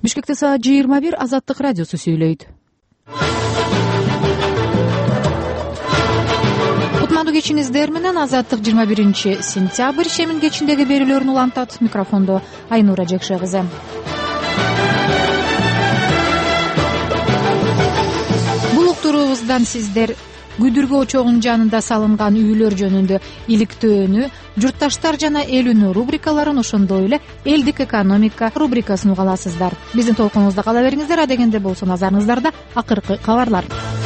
Бишкекте саат 21 Азаттык радиосу сүйлөйт. Кутмандуу кечиңиздер менен Азаттык 21 сентябрь шемин кечиндеги берүүлөрүн улантат. Микрофондо Айнура Жекше кызы. Бул уктуруубуздан сиздер Күйдүргү очогунун жанында салынган үйлөр жөнүндө иликтөөнү, журтташтар жана эл үнү рубрикаларын, ошондой эле элдик экономика рубрикасын уга аласыздар. Биздин толкунубузда кала бериңиздер. Адегенде болсо назарыңыздарда акыркы кабарлар.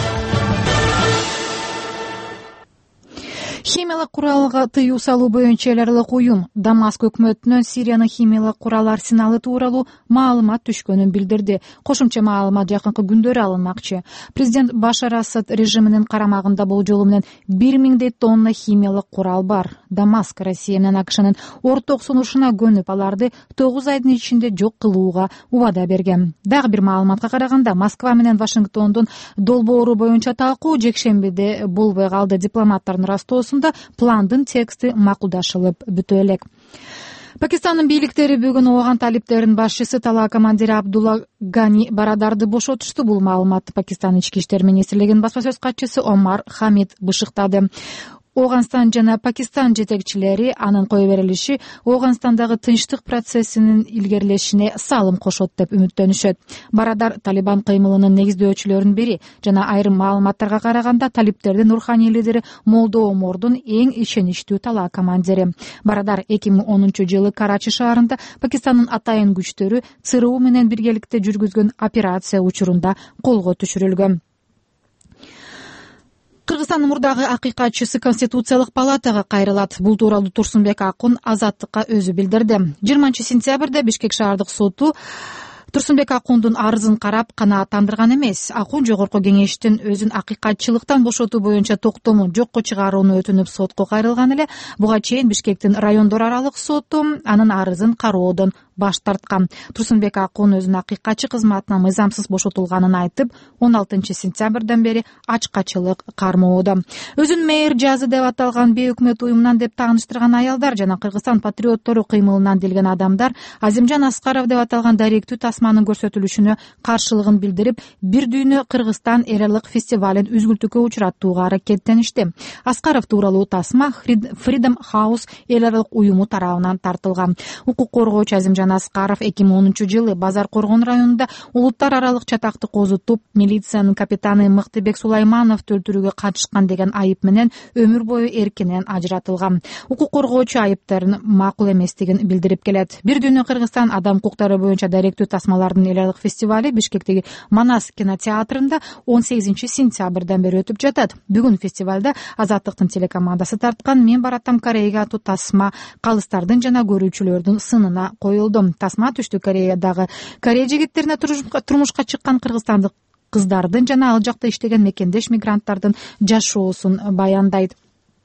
Химиялык куралга тыюу салуу боюнча эл аралык уюм Дамаск өкмөтүнөн Сириянын химиялык курал арсеналы тууралуу маалымат түшкөнүн билдирди. Кошумча маалымат жакынкы күндөрү алынмакчы. Президент Башар Асад режиминин карамагында болжолу менен 1000 тонна химиялык курал бар. Дамаск Россия менен АКШнын орток сунушуна көнүп, аларды 9 айдын ичинде жок кылууга убада берген. Дагы бир маалыматка караганда, Москва менен Вашингтондун долбоору боюнча талкуу жекшембиде болбой калды. Дипломаттардын растоосунда пландын тексти макулдашылып бүтө элек. Пакистандын бийликтери бүгүн ООН талиптеринин башчысы талаа командири Абдулла Гани Барадарды бошотушту. Бул маалыматты Пакистан ички иштер министрлигинин басма сөз катчысы Омар Хамид бышыктады. Ооганстан жана Пакистан жетекчилери анын кое берилиши Ооганстандагы тынчтык процессинин илгерилешине салым кошот деп үмүттөнүшөт. Барадар Талибан кыймылынын негиздөөчүлөрүнүн бири жана айрым маалыматтарга караганда талиптердин руханий лидери Молдо Омордун эң ишеничтүү талаа командири. Барадар 2010-жылы Карачи шаарында Пакистандын атайын күчтөрү ЦРУ менен биргеликте жүргүзгөн операция учурунда колго түшүрүлгөн. Кыргызстандын мурдагы акыйкатчысы Конституциялык палатага кайрылат. Бул тууралуу Турсунбек Акун Азаттыкка өзү билдирди. 20 сентябрда Бишкек шаардык соту Турсунбек Акундун арызын карап канааттандырган эмес. Акун жогорку кеңештин өзүн акыйкатчылыктан бошотуу боюнча токтомун жокко чыгарууну өтүнүп сотко кайрылган эле. Буга чейин Бишкектин райондор аралык соту анын арызын кароодон баш тарткан. Турсунбек Акун өзүнүн акыйкатчы кызматынан мыйзамсыз бошотулганын айтып, 16 сентябрдан бери ачкачылык кармоодо. Өзүн мэр жазы деп аталган бейөкмөт уюмунан деп тааныштырган аялдар жана Кыргызстан патриоттору кыймылынан келген адамдар Азимжан Аскаров деп аталган даректүү тасманын көрсөтүлүшүнө каршылыгын билдирип, бир дүйнө Кыргызстан эл аралык фестивалын үзгүлтүүгө учураттууга аракеттеништи. Аскаров тууралуу тасма Freedom House эл аралык уюму тарабынан тартылган. Укук коргоочу Азимжан Аскаров 2010-жылы Базар Коргон районунда улуттар аралык чатакты козутуп, милициянын капитаны Мыктыбек Сулаймановду өлтүрүүгө катышкан деген айып менен өмүр бою эркинен ажыратылган. Укук коргоочу айыптарын макул эместигин билдирип келет. Бир дүйнө Кыргызстан адам укуктары боюнча даректүү тасмалардын эл аралык фестивали Бишкектеги Манас кинотеатрында 18 сентябрдан бери өтүп жатат. Бүгүн фестивалда Азаттыктын телекомандасы тарткан «Мен баратам Кореяга» аттуу тасма калыстардын жана көрүүчүлөрдүн сынына коюлду. Тасма Түштүк Кореядагы Корея жигиттерине турмушка чыккан кыргызстандык кыздардын жана ал жакта иштеген мекендеш мигранттардын жашоосун баяндайт.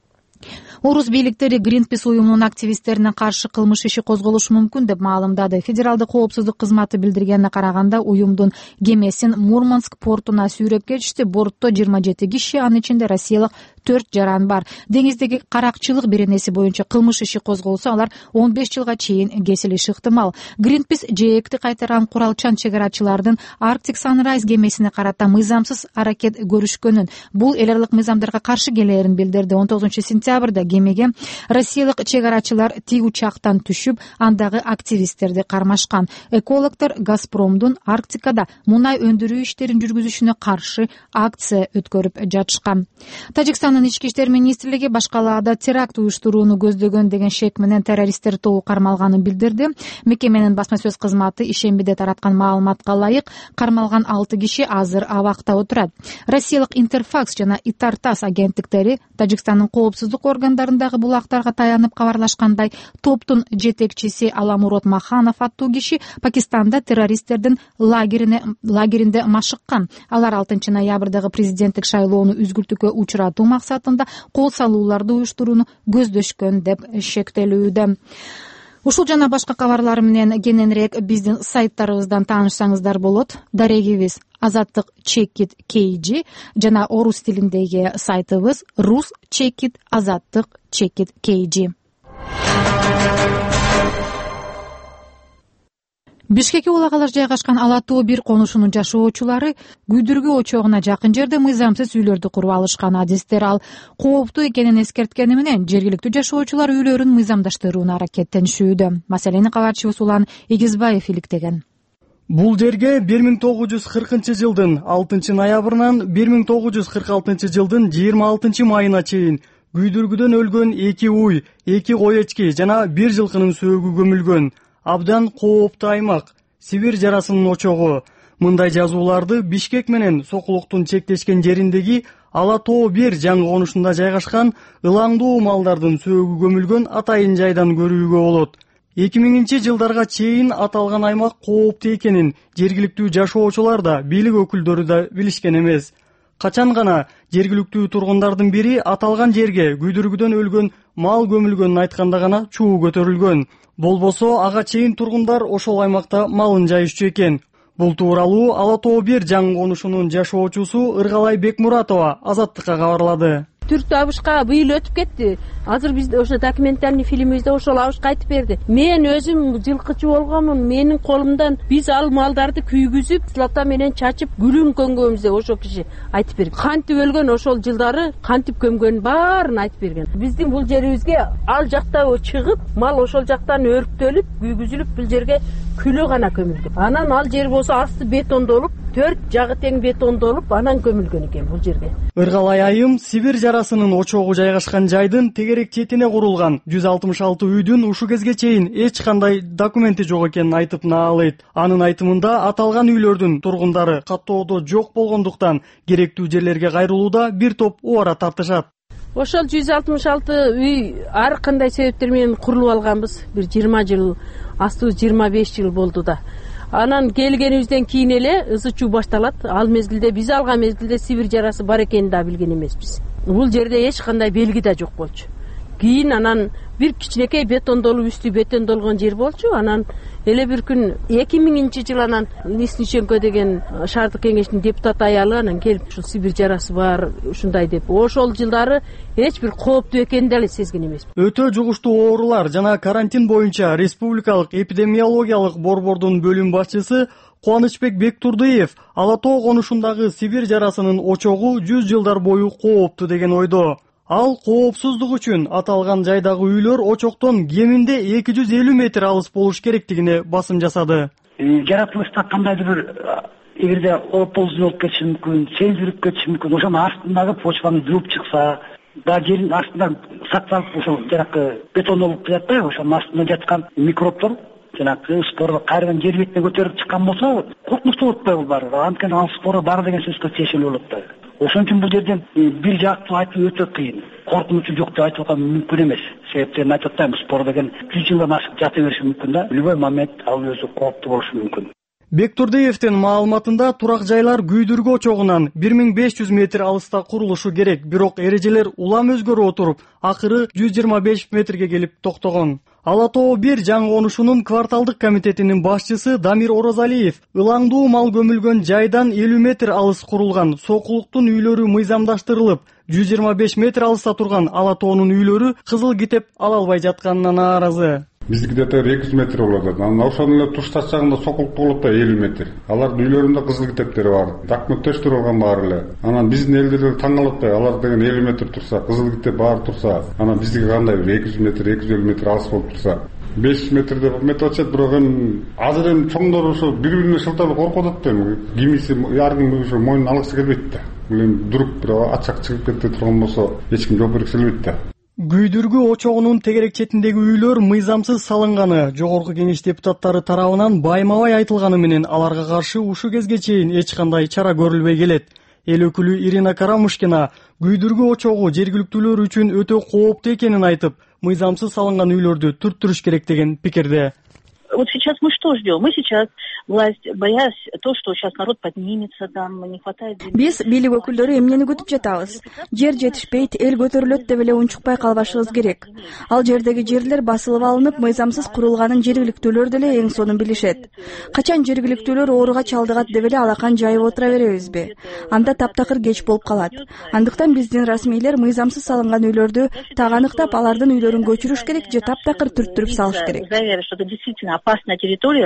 Орус бийликтери Greenpeace уюмунун активисттерине каршы кылмыш иши козголушу мүмкүн деп маалымдады. Федералдык коопсуздук кызматы билдиргенине караганда, уюмдун кемесин Мурманск портуна сүйрөп кетишти. Бортто 27 киши, анын ичинде россиялык 4 жаран бар. Деңиздеги каракчылык беренеси боюнча кылмыш иши козголсо, алар 15 жылга чейин кесилиши ыктымал. Greenpeace жээкти кайтарган куралчан чек арачылардын Arctic Sunrise кемесине карата мыйзамсыз аракет көрүшкөнүн, бул эл аралык мыйзамдарга каршы келээрин билдирди. 19 сентябрда кемеге россиялык чек арачылар тиг учактан түшүп, андагы активисттерди кармашкан. Экологдор Газпромдун Арктикада мунай өндүрүү иштерин жүргүзүшүнө каршы акция өткөрүп жатышкан. Тажикстандын ички иштер министрлиги башкалаада теракт уюштурууну көздөгөн деген шек менен террористтер тобу кармалганын билдирди. Мекеменин басма сөз кызматы ишембиде тараткан маалыматка ылайык, кармалган 6 киши азыр абакта отурат. Россиялык Интерфакс жана Итартас агенттиктери Тажикстандын коопсуздук органдарындагы булактарга таянып кабарлашкандай, топтун жетекчиси Аламурод Маханов аттуу киши Пакистанда террористтердин лагеринде машыккан. Алар 6 ноябрдагы президенттик шайлоону үзгүлтүүгө учуратуу максатында кол салууларды уюштурууну көздөшкөн деп шектелүүдө. Ушул жана башка кабарлар менен кененирээк биздин сайттарыбыздан таанышсаңыздар болот. Дарегибиз Азаттык Чекит KG жана орус тилиндеги сайтыбыз Rus Чекит Азаттык Чекит KG. Бишкекке улагалар жайгашкан Ала Тоо 1 конушунун жашоочулары күйдүргү очогуна жакын жерде мыйзамсыз үйлөрдү куруп алышкан. Адистер ал кооптуу экенин эскерткени менен жергиликтүү жашоочулар үйлөрүн мыйзамдаштырууна аракеттенишүүдө. Маселени кабарчыбыз Улан Эгизбаев иликтеген. Бул жерге 1940-жылдын 6-ноябрынан 1946-жылдын 26-майына чейин күйдүргүдөн өлгөн 2 уй, 2 кой эчки жана 1 жылкынын сөөгү көмүлгөн. Абдан кооптуу аймак, Сибирь жарасынын очогу. Мындай жазууларды Бишкек менен Сокулуктун чектешкен жериндеги Ала Тоо 1 жаңы конушунда жайгашкан ылаңдуу малдардын сөөгү көмүлгөн атайын жайдан көрүүгө болот. 2000-жылдарга чейин аталган аймак кооптуу экенин жергиликтүү жашоочулар да, бийлик өкүлдөрү да билишкен эмес. Качан гана жергиликтүү тургундардын бири аталган жерге күйдүргүдөн өлгөн мал көмүлгөнүн айтканда гана чуу көтөрүлгөн. Болбосо ага чейин тургундар ошол аймакта малын жайышчу экен. Бул тууралуу Ала Тоо 1 жаңы конушунун жашоочусу Ыргалай Бекмуратова Азаттыкка кабарлады. Түрктү абышка быйыл өтүп кетти. Азыр бизде ошо документальный фильмибизде ошол абышка айтып берди. Мен өзүм жылкычы болгонмун. Менин колумдан биз ал малдарды күйгүзүп, слата менен чачып, гүлүн көмгөнбүз деп ошол киши айтып берди. Кантип өлгөн ошол жылдары, кантип көмгөнүн баарын айтып берген. Биздин бул жерибизге ал жакта чыгып, мал ошол жактан өрктөлүп, күйгүзүлүп, бул жерге күлү гана көмүлгөн. Анан ал жер болсо асты бетондолуп, 4 жагы тең бетондолуп, анан көмүлгөн экен бул жерге. Ыргалай айым Сибирь жарасынын очогу жайгашкан жайдын тегерек четине курулган 166 үйдүн ушу кезге чейин эч кандай документи жок экенин айтып наалайт. Анын айтымында аталган үйлөрдүн тургундары каттоодо жок болгондуктан керектүү жерлерге кайрылууда бир топ убара тартышат. Ошол 166 үй ар кандай себептер менен курулуп алганбыз. Бир 20 жыл, астыбыз 25 жыл болду да. Анан келгенибизден кийин эле ызы чуу башталат. Ал мезгилде биз алган мезгилде Сибирь жарасы бар экенин да билген эмеспиз. Бул жерде эч кандай белги да жок болчу. Кийин анан бир кичинекей бетондолуп, үстү бетондолгон жер болчу. Анан эле бир күн 2000-жыл анан Лесниченко деген шаардык кеңештин депутат аялы анан келип ушул Сибирь жарасы бар ушундай деп. Ошол жылдары эч бир кооптуу экенин деле сезген эмес. Өтө жугуштуу оорулар жана карантин боюнча Республикалык эпидемиологиялык борбордун бөлүм башчысы Кубанычбек Бектурдиев Ала Тоо конушундагы Сибирь жарасынын очогу 100 жылдар бою кооптуу деген ойдо. Ал коопсуздук үчүн аталган жайдагы үйлөр очоктон кеминде 250 метр алыс болуш керектигине басым жасады. Жаратылышта кандайдыр бир эгерде опол болуп кетиши мүмкүн, сел жүрүп кетиши мүмкүн. Ошонун астындагы почваны жууп чыкса, да жердин астында сакталып ошол жанакы бетондолуп жатпайбы, ошонун астында жаткан микробдор жанакы спорду кайрадан жер бетине көтөрүп чыккан болсо, коркунучтуу болуп атпайбы баары. Анткени ал спору бар деген сөзгө чечилип болот да. Ошон үчүн бул жерден бир жактуу айтуу өтө кыйын. Коркунучу жок деп айтып аткан мүмкүн эмес. Себептерин айтып атпайм, спор деген 100 жылдан ашып жата бериши мүмкүн да. Любой момент ал өзү кооптуу болушу мүмкүн. Бектурдиевдин маалыматында турак жайлар күйдүргү очогунан 1500 метр алыста курулушу керек, бирок эрежелер улам өзгөрүп отуруп, акыры 125 метрге келип токтогон. Ала Тоо 1 жаңы конушунун кварталдык комитетинин башчысы Дамир Оразалиев ылаңдуу мал көмүлгөн жайдан 50 метр алыс курулган Сокулуктун үйлөрү мыйзамдаштырылып, 125 метр алыста турган Ала Тоонун үйлөрү кызыл китеп ала албай жатканына нааразы. Биздики где-то 200 метр болот. Анан ошонун эле туш ташчагында Сокулукта болот да 50 метр. Алардын үйлөрүндө кызыл китептери бар. Документтештирилген баары эле. Анан биздин элдер таң калат да, алар деген 50 метр турса, кызыл китеп баары турса, анан биздики кандай 200 метр, 250 метр алыс болуп турса, 500 метр деп метр атышат, бирок эми азыр эми чоңдор ошо бири-бирине шылталып коркуп атат да эми. Кимиси ар ким ошо мойнун алгысы келбейт да. Бул эми дуруп бир ачак чыгып кетти турган болсо, эч ким жооп бергиси келбейт да. Күйдүргү очогунун тегерек четиндеги үйлөр мыйзамсыз салынганы Жогорку Кеңеш депутаттары тарабынан байма-бай айтылганы менен аларга каршы ушу кезге чейин эч кандай чара көрүлбөй келет. Эл өкүлү Ирина Карамушкина күйдүргү очогу жергиликтүүлөр үчүн өтө кооптуу экенин айтып, мыйзамсыз салынган үйлөрдү түрттүрүш керек деген пикирде. Вот сейчас мы что ждем? Мы сейчас власть, боясь то, что сейчас народ поднимется, там не хватает земли. Биз бийлик өкүлдөрү эмнени күтүп жатабыз? Жер жетишпейт, эл көтөрүлөт деп эле унчукпай калбашыбыз керек. Ал жердеги жерлер басылып алынып, мыйзамсыз курулганын жергиликтүүлөр деле эң сонун билишет. Качан жергиликтүүлөр ооруга чалдыгат деп эле алакан жайып отура беребизби? Анда таптакыр кеч болуп калат. Андыктан биздин расмийлер мыйзамсыз салынган үйлөрдү так аныктап, алардын үйлөрүн көчүрүш керек же таптакыр түрттүрүп салыш керек. Что это действительно опасная территория,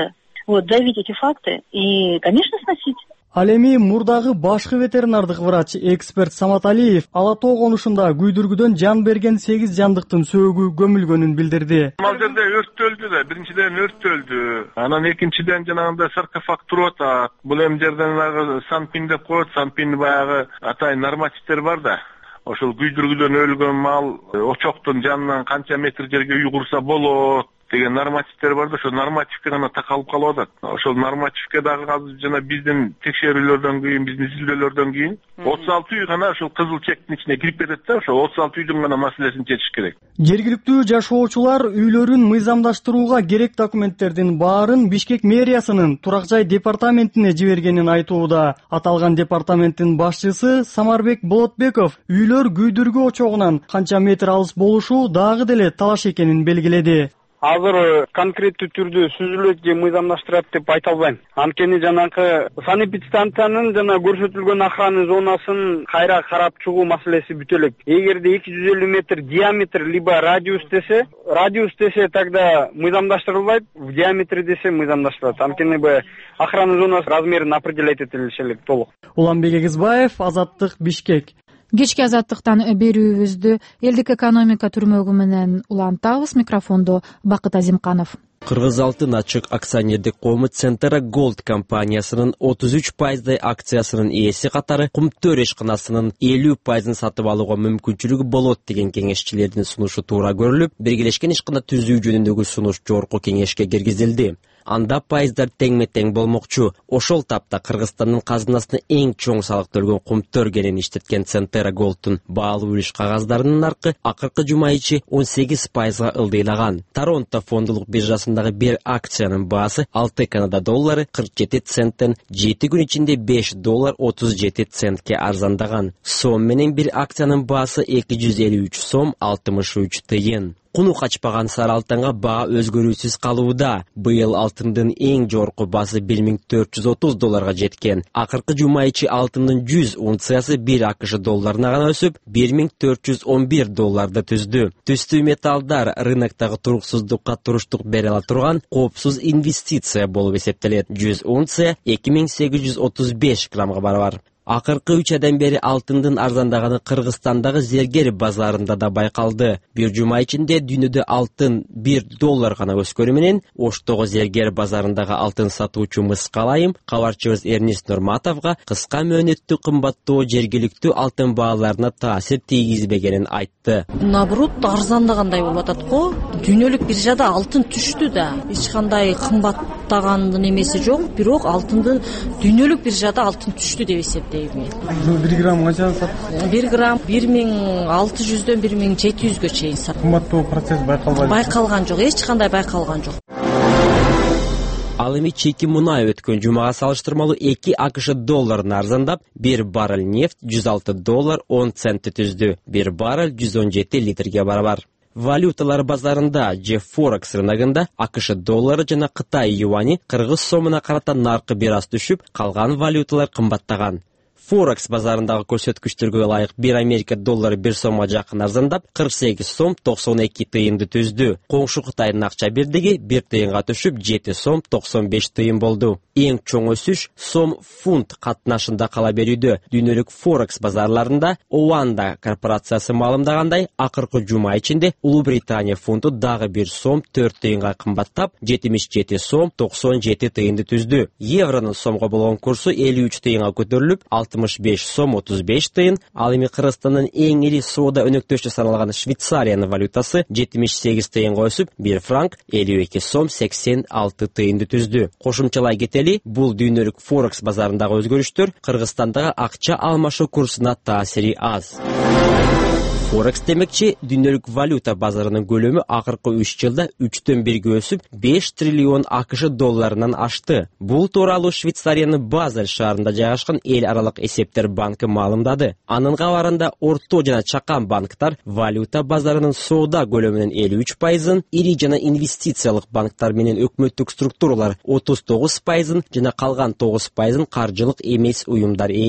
Вот, давить эти факты и, конечно, сносить. Ал эми мурдагы башкы ветеринардык врач эксперт Самат Алиев Ала Тоо конушунда күйдүргүдөн жан берген 8 жандыктын сөөгү көмүлгөнүн билдирди. Ал жерде өрттөлдү да, биринчиден өрттөлдү. Анан экинчиден жанагындай саркофаг туруп атат. Бул эми жерден санпин деп коет, санпин баягы атайын нормативтер бар да. Ошол күйдүргүдөн өлгөн мал очоктун жанынан канча метр жерге уйгурса болот деген нормативтер бар да, ошол нормативке гана такалып калып атат. Ошол нормативке дагы азыр жана биздин текшерүүлөрдөн кийин, биздин изилдөөлөрдөн кийин 36 үй гана ошол кызыл чектин ичине кирип кетет да, ошол 36 үйдүн гана маселесин чечиш керек. Жергиликтүү жашоочулар үйлөрүн мыйзамдаштырууга керек документтердин баарын Бишкек мэриясынын турак жай департаментине жибергенин айтууда. Аталган департаменттин башчысы Самарбек Болотбеков үйлөр күйдүргү очогунан канча метр алыс болушу дагы деле талаш экенин белгиледи. Азыр конкреттүү түрдө сүзүлөт же мыйзамдаштырат деп айта албайм. Анткени жанакы санэпидстанциянын жана көрсөтүлгөн охрана зонасын кайра карап чыгуу маселеси бүтө элек. Эгерде 250 метр диаметр либо радиус десе тогда мыйзамдаштырылбайт, в диаметре десе мыйзамдаштырылат. Анткени охрана зонасы размерин определять этилиш элек толук. Уланбек Эгизбаев, Азаттык, Бишкек. Кечки азаттыктан берүүбүздү элдик экономика түрмөгү менен улантабыз. Микрофондо Бакыт Азимканов. Кыргыз алтын ачык акционердик коому Центра Голд компаниясынын 33% акциясынын ээси катары Кумтөр ишканасынын 50% сатып алууга мүмкүнчүлүгү болот деген кеңешчилердин сунушу туура көрүлүп, биргелешкен ишкана түзүү жөнүндөгү сунуш жогорку кеңешке киргизилди. Анда пайыздар теңме-тең болмокчу. Ошол тапта Кыргызстандын казынасына эң чоң салык төлгөн Кумтөр кенен иштеткен Центра Голдтун баалуу үлүш кагаздарынын наркы акыркы жума ичи 18%га ылдыйлаган. Торонто фондулук биржасындагы бир акциянын баасы 6 Канада доллары 47 центтен 7 күн ичинде $5 37 арзандаган. Сом менен бир акциянын баасы 253 сом 63 тыйын. Куну качпаган сары алтынга баа өзгөрүүсүз калууда. Быйыл алтындын эң жогорку баасы $1430 жеткен. Акыркы жума ичи алтындын 100 унциясы 1 АКШ долларына гана өсүп, $1411 түздү. Түстүү металлдар рыноктогу туруксуздукка туруштук бере ала турган коопсуз инвестиция болуп эсептелет. 100 унция 2835 граммга барабар. Акыркы 3 айдан бери алтындын арзандаганы Кыргызстандагы зергер базарында да байкалды. Бир жума ичинде дүйнөдө алтын $1 гана өскөнү менен Оштогу зергер базарындагы алтын сатуучу Мыскалайым кабарчыбыз Эрнест Нурматовго кыска мөөнөттүү кымбаттоо жергиликтүү алтын бааларына таасир тийгизбегенин айтты. Наоборот, арзандагандай болуп атат го. Дүйнөлүк биржада алтын түштү да. Эч кандай кымбаттагандын эмеси жок, бирок алтындын дүйнөлүк биржада алтын түштү деп эсептейм. 1 грамм канча сат? 1 грамм 1600дөн 1700гө чейин сат. Кымбаттоо процесс байкалбайт. Байкалган жок, эч кандай байкалган жок. Ал эми чеки мунай өткөн жумага салыштырмалуу 2 АКШ долларын арзандап, 1 баррель нефть $106.10 түздү. 1 баррель 117 литрге барабар. Валюталар базарында же Форекс рыногунда АКШ доллары жана Кытай юани кыргыз сомуна карата наркы бир аз түшүп, калган валюталар кымбаттаган. Форекс базарындагы көрсөткүчтөргө ылайык 1 Америка доллары 1 сомго жакын арзандап, 48 сом 92 тыйынды түздү. Коңшу Кытайдын акча бирдиги 1 тыйынга түшүп, 7 сом 95 тыйын болду. Эң чоң өсүш сом фунт катнашында кала берүүдө. Дүйнөлүк Форекс базарларында Оанда корпорациясы маалымдагандай, акыркы жума ичинде Улуу Британия фунту дагы 1 сом 4 тыйынга кымбаттап, 77 сом 97 тыйынды түздү. Евронун сомго болгон курсу 53 тыйынга көтөрүлүп, 65 сом 35 тыйын. Ал эми Кыргызстандын эң ири соода өнөктөшү саналган Швейцариянын валютасы 78 тыйынга өсүп, 1 франк 52 сом 86 тыйынды түздү. Кошумчалай кетели, бул дүйнөлүк Форекс базарындагы өзгөрүштөр Кыргызстандагы акча алмашуу курсуна таасири аз. Форекс демекчи, дүйнөлүк валюта базарынын көлөмү акыркы 3 жылда 3дөн 1ге өсүп, 5 триллион АКШ долларынан ашты. Бул тууралуу Швейцариянын Базель шаарында жайгашкан эл аралык эсептер банкы маалымдады. Анын кабарында орто жана чакан банктар валюта базарынын соода көлөмүнүн 53%, ири жана инвестициялык банктар менен өкмөттүк структуралар 39% жана калган 9% каржылык эмес уюмдар ээлейт.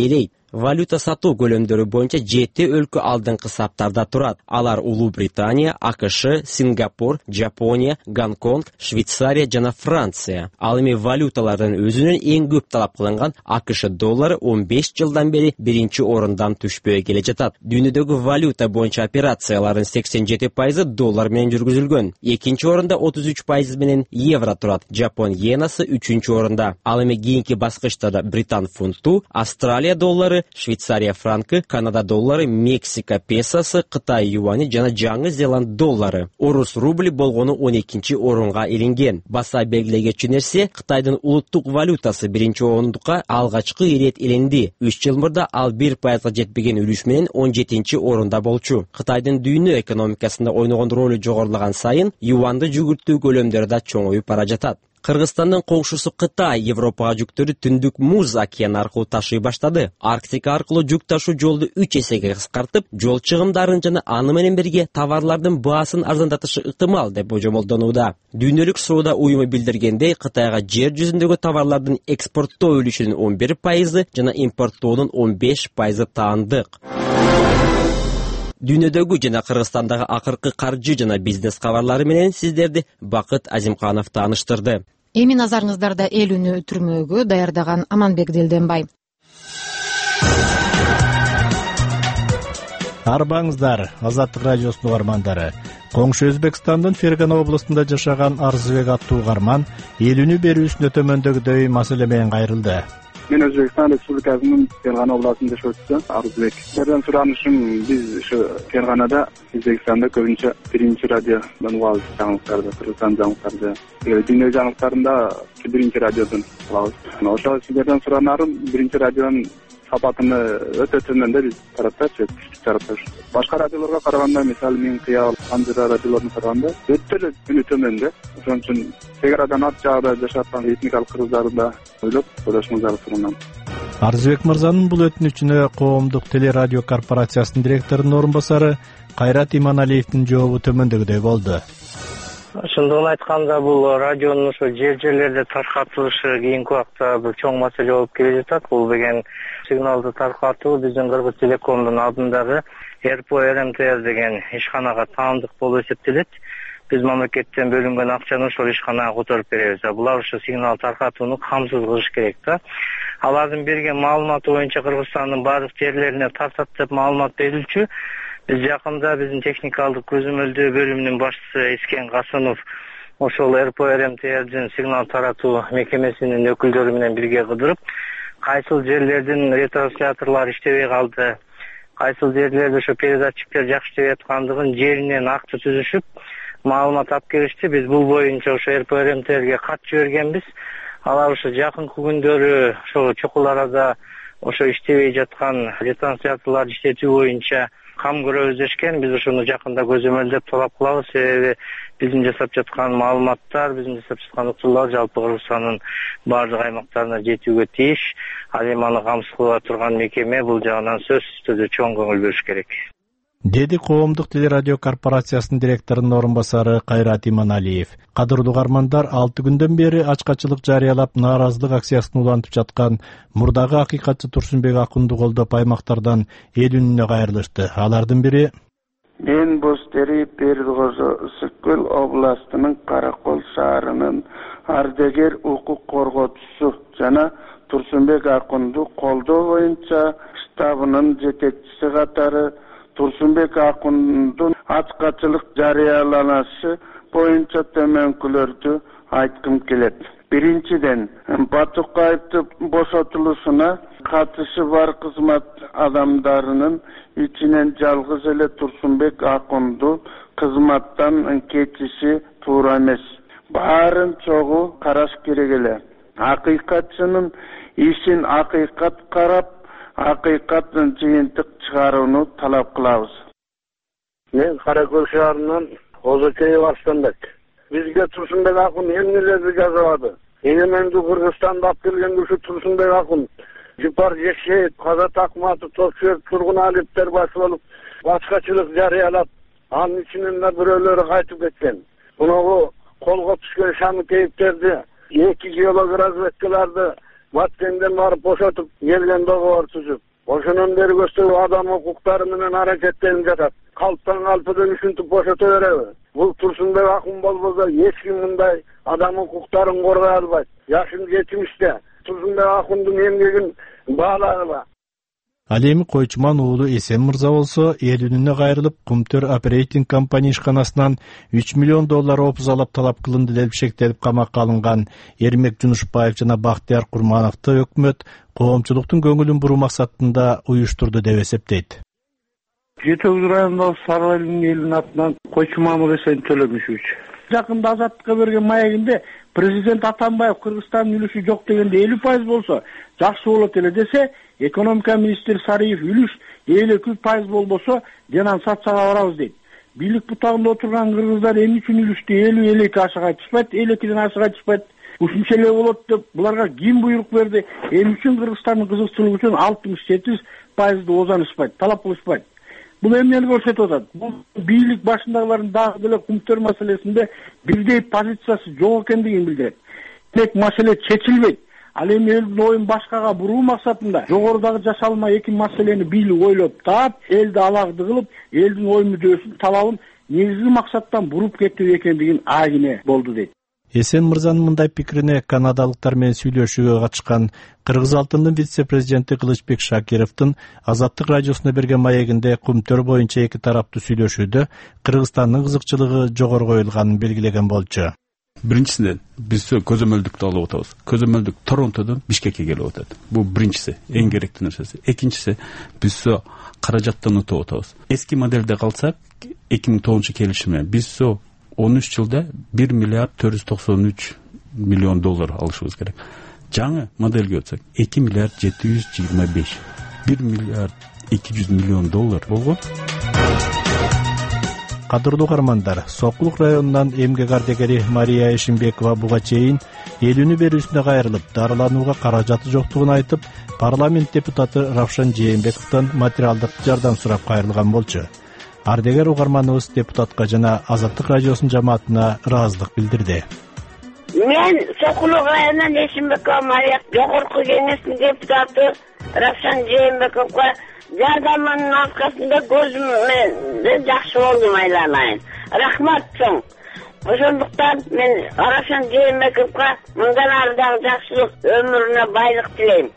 Валюта сатуу көлөмдөрү боюнча 7 өлкө алдыңкы саптарда турат. Алар Улуу Британия, АКШ, Сингапур, Жапония, Гонконг, Швейцария жана Франция. Ал эми валюталардын өзүнөн эң көп талап кылынган АКШ доллары 15 жылдан бери биринчи орундан түшпөй келе жатат. Дүйнөдөгү валюта боюнча операциялардын 87% доллар менен жүргүзүлгөн. Экинчи орунда 33% менен евро турат. Жапон йенасы 3-чү орунда. Ал эми кийинки баскычтарда Британ фунту, Австралия доллары, Швейцария франкы, Канада доллары, Мексика песосы, Кытай юани жана Жаңы Зеланд доллары. Орус рубли болгону 12-чи орунга илинген. Баса белгилегечи нерсе, Кытайдын улуттук валютасы биринчи орундукка алгачкы ирет иленди. 3 жыл мурда ал 1%га жетпеген үлүш менен 17-чи орунда болчу. Кытайдын дүйнө экономикасында ойногон ролу жогорулаган сайын юанды жүгүртүү көлөмдөрү да чоңоюп бара жатат. Кыргызстандын коңшусу Кытай Европага жүктөрү Түндүк Муз океаны аркылуу ташый баштады. Арктика аркылуу жүк ташуу жолду 3 эсеге кыскартып, жол чыгымдарын жана аны менен бирге товарлардын баасын арзандатышы ыктымал деп божомолдонууда. Дүйнөлүк соода уюму билдиргендей, Кытайга жер жүзүндөгү товарлардын экспорттоо үлүшүнүн 11% жана импорттоонун 15% таандык. Дүйнөдөгү жана Кыргызстандагы акыркы каржы жана бизнес кабарлары менен сиздерди Бакыт Азимканов тааныштырды. Эми назарыңыздарда эл үнү түрмөгү даярдаган Аманбек Делденбай. Арбаңыздар, Азаттык радиосунун угармандары. Коңшу Өзбекстандын Фергана областында жашаган Арзыбек аттуу угарман эл үнү берүүсүнө төмөндөгүдөй маселе менен кайрылды. Мен Өзбекстан Республикасынын Фергана областында жашоочу Арзыбек. Сиздерден суранышым, биз ушу Ферганада, Өзбекстанда көбүнчө биринчи радиодон угабыз жаңылыктарды, Кыргызстан жаңылыктарды. Дүйнө жаңылыктарында биринчи радиодон угабыз. Ошол сиздерден суранарым, биринчи радионун сапатыны өтө төмөн биз таратпайбыз, күчтүү таратпайбыз. Башка радиолорго караганда, мисалы Мен Кыял, Анжыра радиолоруна караганда өтө эле үнү төмөн да. Ошон үчүн чегарадан арт жагда жашаткан этникалык кыргыздарды да ойлошуңуздар сурунам. Арзыбек мырзанын бул өтүнүчүнө Коомдук телерадио корпорациясынын директорунун орун басары Кайрат Иманалиевдин жообу төмөндөгүдөй болду. Ошондон айтканда, бул радионун ошо жерлерде таркатылышы кийинки убакта бир чоң маселе болуп келе жатат. Бул деген сигналды таркатуу биздин Кыргыз Телекомдун алдындагы РПО РМТР деген ишканага таандык болуп эсептелет. Биз мамлекеттен бөлүнгөн акчаны ошол ишканага которуп беребиз. Булар ошо сигнал таркатууну камсыз кылыш керек да. Алардын берген маалыматы боюнча Кыргызстандын баардык жерлерине тартат деп маалымат берилчү. Биз жакында биздин техникалдык көзөмөлдөө бөлүмүнүн башчысы Эскен Касымов ошол РПО РМТРдин сигнал таратуу мекемесинин өкүлдөрү менен бирге кыдырып, кайсыл жерлердин ретрансляторлору иштебей калды, кайсыл жерлерде ошо передатчиктер жакшы иштебей аткандыгын жеринен акты түзүшүп, маалымат алып келишти. Биз бул боюнча ошо РПО РМТРге кат жибергенбиз. Алар ошо жакынкы күндөрү ошо чокул арада ошо иштебей жаткан ретрансляторлорду иштетүү боюнча кам көрөбүз дешкен. Биз ошону жакында көзөмөлдөп талап кылабыз. Себеби биздин жасап жаткан маалыматтар, биздин жасап жаткан уктурлар жалпы Кыргызстандын баардык аймактарына жетүүгө тийиш. Ал эми аны камсыз кыла турган мекеме бул жагынан сөзсүз түрдө чоң көңүл бөлүш керек, деди Коомдук телерадио корпорациясынын директорунун орун басары Кайрат Иманалиев. Кадырлуу угармандар, 6 күндөн бери ачкачылык жарыялап нааразылык акциясын улантып жаткан мурдагы акыйкатчы Турсунбек Акунду колдоп аймактардан эл үнүнө кайрылышты. Алардын бири Мен Бостери Бердикожо Ысык-Көл областынын Каракол шаарынын ардагер укук коргоочусу жана Турсунбек Акунду колдоо боюнча штабынын жетекчиси катары Турсунбек Акундун ачкачылык жарыяланышы боюнча төмөнкүлөрдү айткым келет. Биринчиден, Батукаевди бошотулушуна катышы бар кызмат адамдарынын ичинен жалгыз эле Турсунбек Акунду кызматтан кетиши туура эмес. Баарын чогуу караш керек эле. Акыйкатчынын ишин акыйкат карап, акыйкаттын жыйынтык чыгарууну талап кылабыз. Мен Каракөл шаарынан Озокеев Арстанбек. Бизге Турсунбек Акун эмнелерди жазабады? Эгемендүү Кыргызстанды алып келген ушу Турсунбек Акун Жупар Жекшеев, Казат Акматов, Токчуев, Тургун Алиптер баш болуп ачкачылык жарыялап, анын ичинен да бирөөлөрү кайтып кеткен. Мунагу колго түшкөн шамы кейиптерди, 2 геолог разведкаларды Баткенден барып бошотуп келген договор түзүп, Ошонун бери көстөгү адам укуктары менен аракеттенип жатат. Калптан калпыдан ушинтип бошото береби? Бул Турсунбек Акун болбосо эч ким мындай адам укуктарын коргой албайт. Жашын 70-те. Турсунбек Акундун эмгегин баалагыла. Ал эми Койчуман уулу Эсен мырза болсо, эл үнүнө кайрылып, Кумтөр оперейтинг компания ишканасынан $3 миллион опузалап талап кылынды деп шектелип камакка алынган Эрмек Жунушбаев жана Бактияр Курмановду өкмөт коомчулуктун көңүлүн буруу максатында уюштурду деп эсептейт. Жети Өз районундагы Сарыбайдын элинин атынан Койчуманов Эсен Төлөмүшевич. Жакында Азаттыкка берген маегинде президент Атамбаев Кыргызстандын үлүшү жок дегенде 50% болсо жакшы болот эле десе, экономика министри Сариев үлүш 52% болбосо жанан сатсага барабыз дейт. Бийлик бутагында отурган кыргыздар эмне үчүн үлүштү 50-52 ашыга айтышпайт, 52ден ашыга айтышпайт. Ушунча эле болот деп буларга ким буйрук берди? Эмне үчүн Кыргызстандын кызыкчылыгы үчүн 67% озанышпайт, талап кылышпайт? Бул эмнени көрсөтүп атат? Бул бийлик башындагылардын дагы деле Кумтөр маселесинде бирдей позициясы жок экендигин билдирет. Демек маселе чечилбейт. Ал эми элдин оюн башкага буруу максатында жогорудагы жашалма эки маселени бийлик ойлоп таап, элди аларды кылып, элдин ой мүдөөсүн, талабын негизги максаттан буруп кетүү экендигин айгине болду дейт. Эсен мырзанын мындай пикирине канадалыктар менен сүйлөшүүгө катышкан Кыргыз алтындын вице-президенти Кылычбек Шакировдун Азаттык радиосуна берген маегинде Кумтөр боюнча эки тараптуу сүйлөшүүдө Кыргызстандын кызыкчылыгы жогору коюлганын белгилеген болчу. Биринчисинен биз көзөмөлдүктү алып атабыз. Көзөмөлдүк Торонтодон Бишкекке келип атат. Бул биринчиси, эң керектүү нерсеси. Экинчиси, биз каражаттан утуп атабыз. Эски моделде калсак, 2009 келишим менен биз 13 жылда $1 миллиард 493 миллион алышыбыз керек. Жаңы моделге өтсөк 2 миллиард 725, $1 миллиард 200 миллион болгон. Кадырлуу угармандар, Сокулук районунан эмгек ардегери Мария Эшимбекова буга чейин эл үнү берүүсүнө кайрылып, дарыланууга каражаты жоктугун айтып, парламент депутаты Равшан Жээнбековдон материалдык жардам сурап кайрылган болчу. Ардегер угарманыбыз депутатка жана Азаттык радиосунун жамаатына ыраазылык билдирди. Мен Сокулук районунан Эшимбекова Мария, жогорку кеңештин депутаты Равшан Жээнбековго жардамынын аркасында көзүмдөн жакшы болдум айланайын. Рахмат чоң. Ошондуктан мен Равшан Жээнбековго мындан ары дагы жакшылык, өмүрүнө байлык тилейм.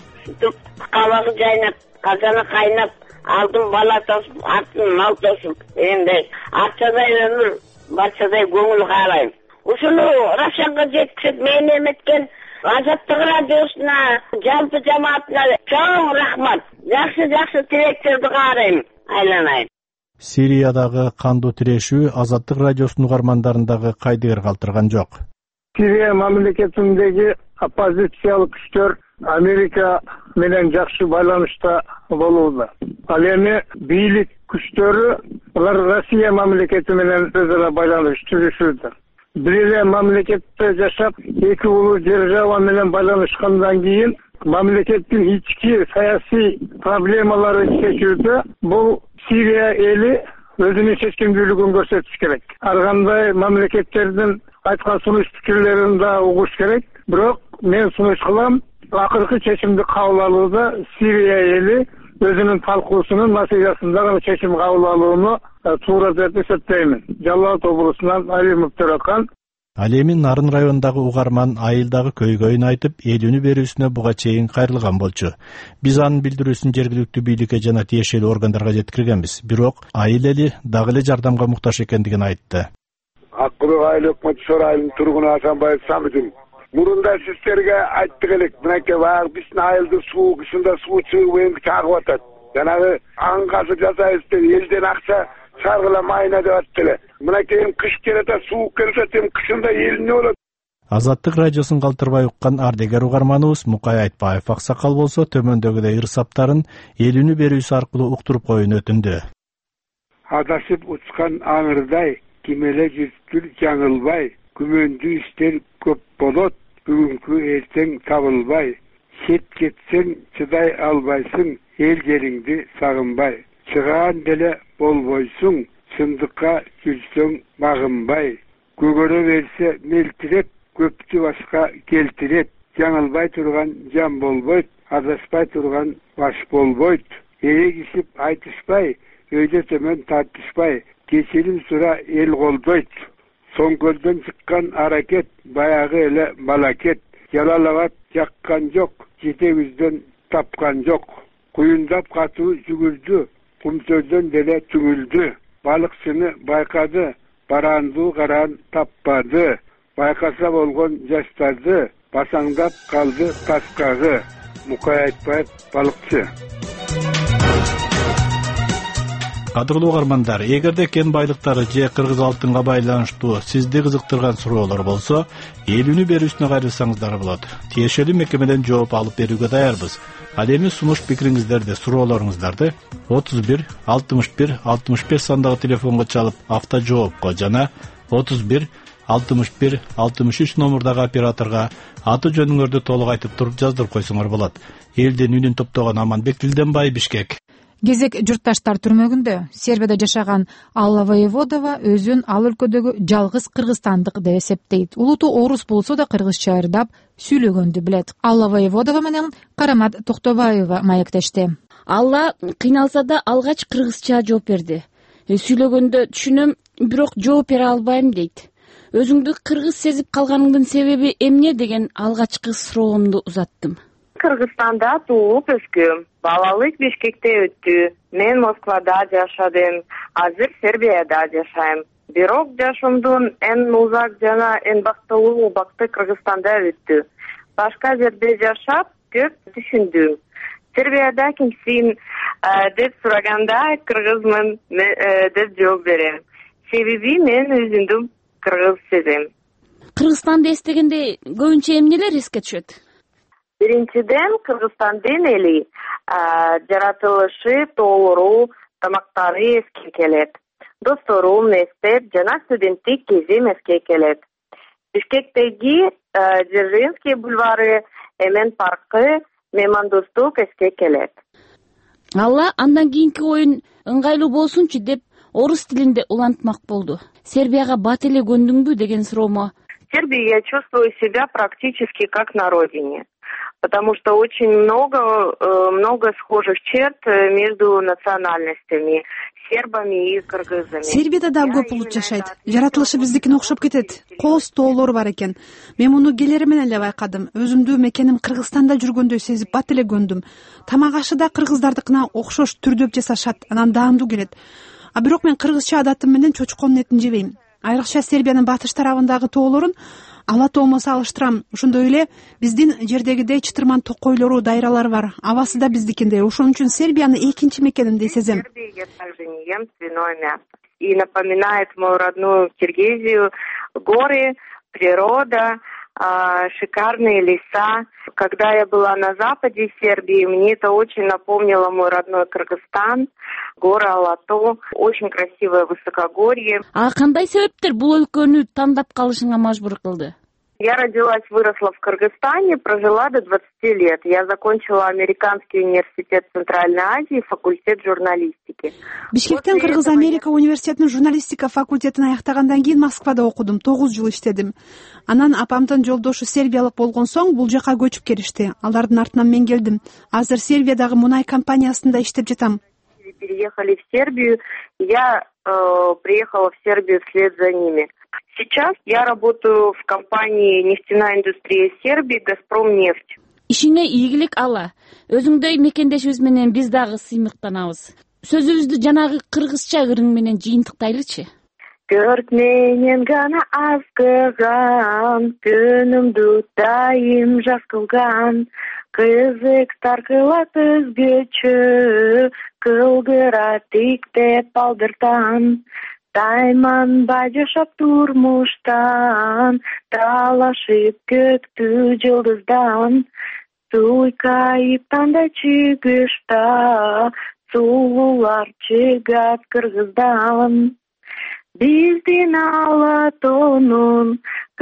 Кабагы жайнап, казаны кайнап, алдын бала тосуп, артын мал тосуп, дегендей арчадай өмүр, барчадай көңүл каалайм. Ушуну Равшанга жеткизип мени эметкен Азаттык радиосуна, жалпы жамаатына чоң рахмат. Жакшы тилектерди каарайм, айланайын. Сириядагы кандуу тирешүү Азаттык радиосунун угармандарындагы кайдыгер калтырган жок. Сирия мамлекетиндеги оппозициялык күчтөр Америка менен жакшы байланышта болууда. Ал эми бийлик күчтөрү алар Россия мамлекети менен өз ара байланыш түзүшүүдө. Бир эле мамлекетте жашап, эки улуу держава менен байланышкандан кийин мамлекеттин ички саясий проблемаларын чечүүдө бул Сирия эли өзүнүн чечкиндүүлүгүн көрсөтүш керек. Ар кандай мамлекеттердин айткан сунуш пикирлерин да угуш керек. Бирок мен сунуш кылам, акыркы чечимди кабыл алууда Сирия эли өзүнүн талкуусунун натыйжасында гана чечим кабыл алууну туура деп эсептеймин. Жалал Абад облусунан Алимов Төрөкан. Ал эми Нарын районундагы угарман айылдагы көйгөйүн айтып, эл үнү берүүсүнө буга чейин кайрылган болчу. Биз анын билдирүүсүн жергиликтүү бийликке жана тиешелүү органдарга жеткиргенбиз. Бирок айыл эли дагы эле жардамга муктаж экендигин айтты. Ак Куруу айыл өкмөт сор айылынын тургуну Асанбаев Самидин. Мурунда сиздерге айттык элек, мынакей баягы биздин айылдын суу кышында суу чыгып эми чагып атат. Жанагы аңгасы жасайбыз деп элден акча саргылам айына деп атты эле. Мынакей кыш келет, суу келет, кышында эл эмне болот? Азаттык радиосун калтырбай уккан ардегер угарманыбыз Мукай Айтбаев аксакал болсо төмөндөгүдөй ырсаптарын эл үнү берүүсү аркылуу уктуруп коюуну өтүндү. Адашып учкан аңырдай, кимеле жүзгүл жаңылбай, күмөндүү иштер көп болот, бүгүнкү эртең табылбай. Шет кетсең чыдай албайсың, эл жериңди сагынбай. Чыгаан деле болбойсуң, чындыкка жүрсөң багынбай. Көгөрө берсе мелтиреп, көптү башка келтирет. жаңылбай турган жан болбойт, адашпай турган баш болбойт. Эрегишип айтышпай, өйдө төмөн тартышпай, кечирим сура эл колдойт. Соң көздөн чыккан аракет баягы эле балакет. Жалалабад жаккан жок, жетегибизден тапкан жок. Куюндап катуу жүгүрдү, кумсөздөн деле түңүлдү. Балыкчыны байкады, барандуу караан таппады. Байкаса болгон жаштарды, басаңдап калды таскагы. Мукай Айтбаев, балыкчы. Кадырлуу угармандар, эгерде кен байлыктары же кыргыз алтынга байланыштуу сизди кызыктырган суроолор болсо, элүүнү берүүсүнө кайрылсаңыздар болот. Тиешелүү мекемеден жооп алып берүүгө даярбыз. Ал эми сунуш пикириңиздерди, суроолоруңуздарды 31 61 65 сандагы телефонго чалып автожоопко жана 31 61 63 номурдагы операторго аты жөнүңөрдү толук айтып туруп жаздырып койсоңор болот. Элдин үнүн топтогон Аманбек Дилденбай, Бишкек. Кезек журтташтар түрмөгүндө. Сербияда жашаган Алла Воеводова өзүн ал өлкөдөгү жалгыз кыргызстандык деп эсептейт. Улуту орус болсо да кыргызча ырдап сүйлөгөндү билет. Алла Воеводова менен Карамат Токтобаева маектешти. Алла кыйналса да алгач кыргызча жооп берди. Сүйлөгөндө түшүнөм, бирок жооп бере албайм дейт. Өзүңдү кыргыз сезип калганыңдын себеби эмне деген алгачкы суроомду узаттым. Кыргызстанда туулуп өскөм. Балалык Бишкекте өттү. Мен Москвада жашадым. Азыр Сербияда жашайм. Бирок жашоомдун эң узак жана эң бактылуу убакыты Кыргызстанда өттү. Башка жерде жашап көп түшүндүм. Сербияда кимсиң деп сураганда кыргызмын деп жооп берем. Себеби мен өзүмдү кыргыз сезем. Кыргызстанды эстегенде көбүнчө эмнелер эске түшөт? Биринчиден, Кыргызстандын эли жаратылышы, тоолору, тамактары эске келет. Достору, мектеп жана студенттик кезим эске келет. Бишкектеги Дзержинский бульвары, Эмен паркы, меймандостук эске келет. Алла андан кийинки оюн ыңгайлуу болсунчу деп орус тилинде улантмак болду. Сербияга бат эле көндүңбү деген суроомо? В Сербии я чувствую себя практически как на родине, потому что очень много схожих черт между национальностями, сербами и кыргызами. Сербияда да көп улут жашайт. Жаратылышы биздикине окшоп кетет. Кооз тоолор бар экен. Мен муну келери менен эле байкадым. Өзүмдү мекеним Кыргызстанда жүргөндөй сезип бат эле көндүм. Тамак ашы да кыргыздардыкына окшош түрдөп жасашат, анан даамдуу келет. А бирок мен кыргызча адатым менен чочконун этин жебейм. Айрыкча Сербиянын батыш тарабындагы тоолорун ала тоо менен салыштырам. Ошондой эле биздин жердегидей чытырман токойлору, дайралары бар. Абасы да биздикиндей. Ошон үчүн Сербияны экинчи мекеним сезем. Я также не ем свиное мясо. И напоминает мою родную Киргизию. Горы, природа, шикарные леса. Когда я была на западе Сербии, мне это очень напомнило мой родной Кыргызстан, горы Алату, очень красивое высокогорье. А кандай себептер бул өлкөнү тандап калышыңа мажбур кылды? Я родилась, выросла в Кыргызстане, прожила до 20 лет. Я закончила Американский университет Центральной Азии, факультет журналистики. Бишкектен Кыргыз Америка университетинин журналистика факультетин аяктагандан кийин Москвада окудум, 9 жыл иштедим. Анан апамдын жолдошу сербиялык болгон соң бул жака көчүп келишти. Алардын артынан мен келдим. Азыр Сербиядагы мунай компаниясында иштеп жатам. Переехали в Сербию, я приехала в Сербию вслед за ними. Сейчас я работаю в компании «Нефтяная индустрия Сербии» «Газпромнефть». Ишиңе ийгилик Алла. Өзүңдөй мекендешибиз менен биз дагы сыймыктанабыз. Сөзүбүздү жанагы кыргызча ырың менен жыйынтыктайлычы. Төрт менен гана аз кылган, күнүмдү дайым жаз кылган. Кызык таркылат өзгөчө, кылгыра тиктеп балдыртан. Тайманбай жашап турмуштан, талашып көктү жылдыздан. Суйкайып тандай чыгышта, сулуулар чыгат кыргыздан. Биздин Алатоонун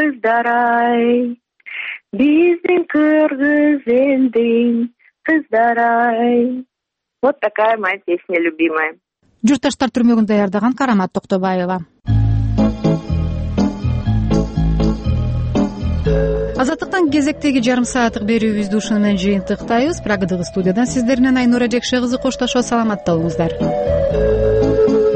кыздарай, биздин кыргыз элдин кыздарай. Вот такая моя песня любимая. Журтташтар түрмөгүн даярдаган Карамат Токтобаева. азаттыктан кезектеги жарым сааттык берүүбүздү ушуну менен жыйынтыктайбыз. Прагадагы студиядан сиздер менен Айнура Жекше кызы коштошот. Саламатта болуңуздар.